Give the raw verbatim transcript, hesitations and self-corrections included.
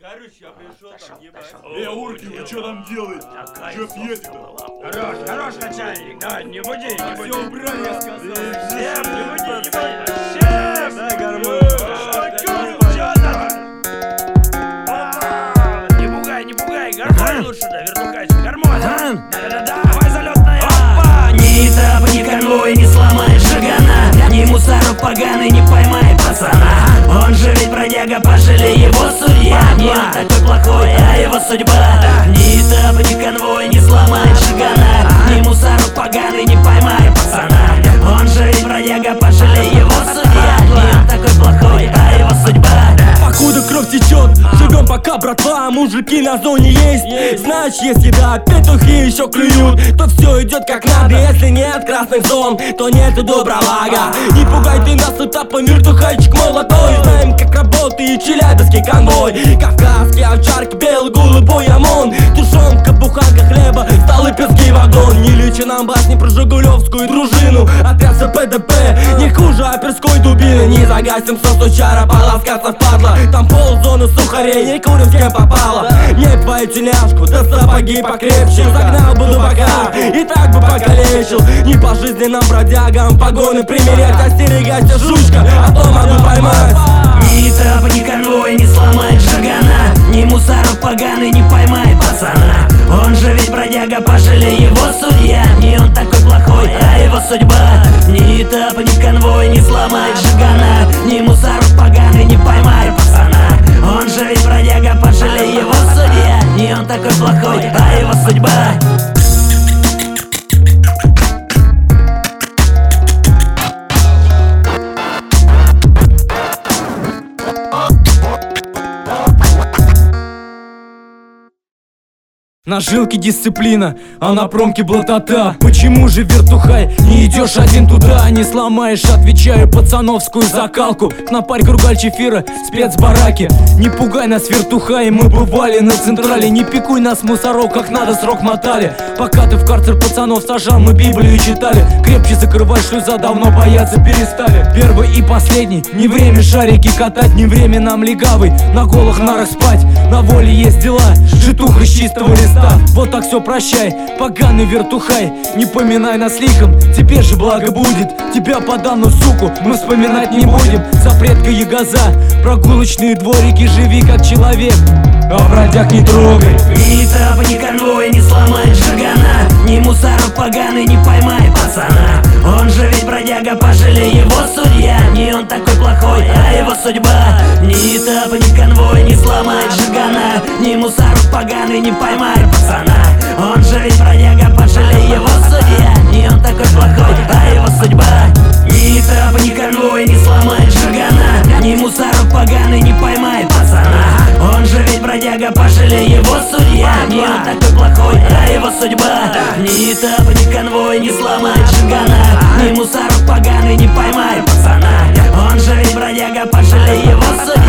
Короче, я пришел там, ебать. Эй, орки, вы что там делаете? Че пьете-то? Хорош, хорош, начальник, давай, не буди, не буди. Все убрали, я сказал. Всем, не буди, не буди. Всем! Да, гармон. Не пугай, не пугай, гармон лучше, да, вертухайся, гармон. Да-да-да, давай залетная. Опа! Ни этап, ни конвой не сломает Жигана, ни мусоров поганый не поймает пацана. Он же ведь бродяга, пожалей его судья. Не он такой плохой, а его судьба. Ни этап, ни конвой не сломает Жигана, ни мусоров поганый не поймает пацана. Он же ведь бродяга, пожалей его судья. Не он такой плохой, а его судьба. Покуда кровь течет, живем пока, братва, мужики на зоне есть. Значит, если да, петухи еще клюют, то все идет как надо. Если нет красных зон, то нету добровага. Не пугай ты нас этапом, вертухайчик молодой. Знаем, как работает челябинский конвой. Кавказские овчарки, белый голубой ОМОН. Тушенка, буханка хлеба, столы, пески, вагон. Не лечи нам басни про жигулевскую дружину. Отряд СПДП, не хуже оперской дубины. Не загасим со стучара, полоскаться впадло. Там ползоны сухарей, не курим с кем попало. Не твою тельняшку, да сапоги покрепче. Загнал бы до бока, и так бы покалечил. Не по жизненным бродягам погоны примерять. Остерегайся, жучка, а то могу поймать. Ни этап, ни конвой не сломает Жигана, ни мусоров поганый не поймает пацана. Он же ведь бродяга, пожалей его судья. Не он такой плохой, а его судьба. Ни этап, ни конвой не сломает Жигана, ни мусоров поганый не поймает пацана. Он же ведь бродяга, пожалей его судья. Не он такой плохой, а его судьба. На жилке дисциплина, а на промке блатота. Почему же, вертухай, не идешь один туда? Не сломаешь, отвечаю, пацановскую закалку. Кнопарь, кругаль, чефира, спецбараки. Не пугай нас, вертухай, мы бывали на централе. Не пикуй нас, мусорок, как надо срок мотали. Пока ты в карцер пацанов сажал, мы Библию читали. Крепче закрывай шлюза, давно бояться перестали. Первый и последний, не время шарики катать, не время нам легавый на голых нарах спать. На воле есть дела, житуха из чистого листа. Вот так все прощай, поганый вертухай. Не поминай нас лихом, тебе же благо будет. Тебя по данную суку мы вспоминать не будем. Запретка ягоза, прогулочные дворики, живи как человек, а бродяг не трогай. Ни этап, ни конвой не сломает Жигана, ни мусоров поганый не поймает пацана. Он же ведь бродяга, пожалей его судья. Не он такой плохой, а его судьба. Ни этап, ни конвой не сломает Жигана, ни мусоров поганый не поймает пацана. Он же ведь бродяга, пожалей его судья. Не он такой плохой, а его судьба. Ни этап, ни конвой не сломает Жигана, ни мусоров поганый не поймает пацана. Он же ведь бродяга, пожалей его судья. Не он такой плохой, а его судьба. Ни этап, ни конвой не сломает Жигана, ни мусоров поганый не поймает пацана. Он же ведь бродяга, пожалей его судья.